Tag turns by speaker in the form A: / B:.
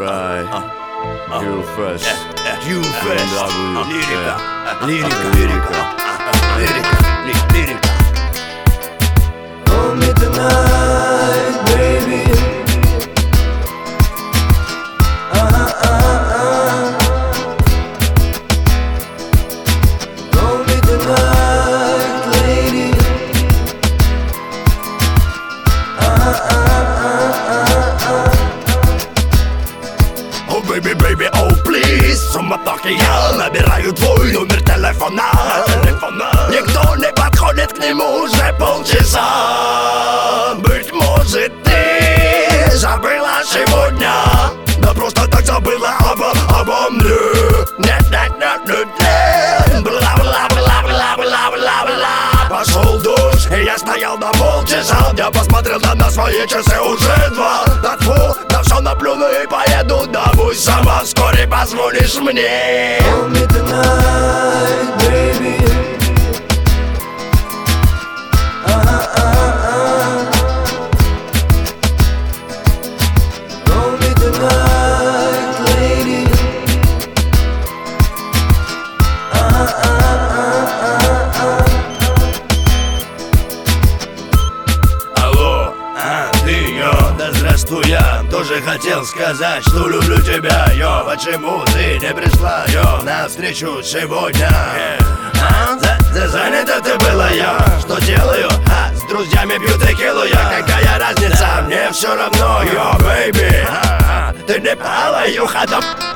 A: Right. You first.
B: You first.
A: Лирика.
B: Лирика.
C: Hold me tonight, baby. Hold me tonight, lady.
B: Oh baby, oh please. Суматохи я набираю твой номер телефона. Никто не подходит к нему уже полчаса. Быть может, ты забыла сегодня, да просто так забыла обо мне. Нет. Бла-бла-бла-бла-бла-бла-бла. Пошел дождь, и я стоял на полчаса. Я посмотрел на свои часы, уже 2. Да тьфу, да все наплюну и поеду домой сама. Вскоре позвонишь мне.
C: Hold me tonight, baby. Hold me tonight, lady.
B: Алло, ты, да здравствуй, я тоже хотел сказать, что люблю тебя, почему ты не пришла, на встречу сегодня? Занята ты была, что делаю? С друзьями пью текилу, какая разница? Мне все равно, бэйби. Ты не пала, ходом.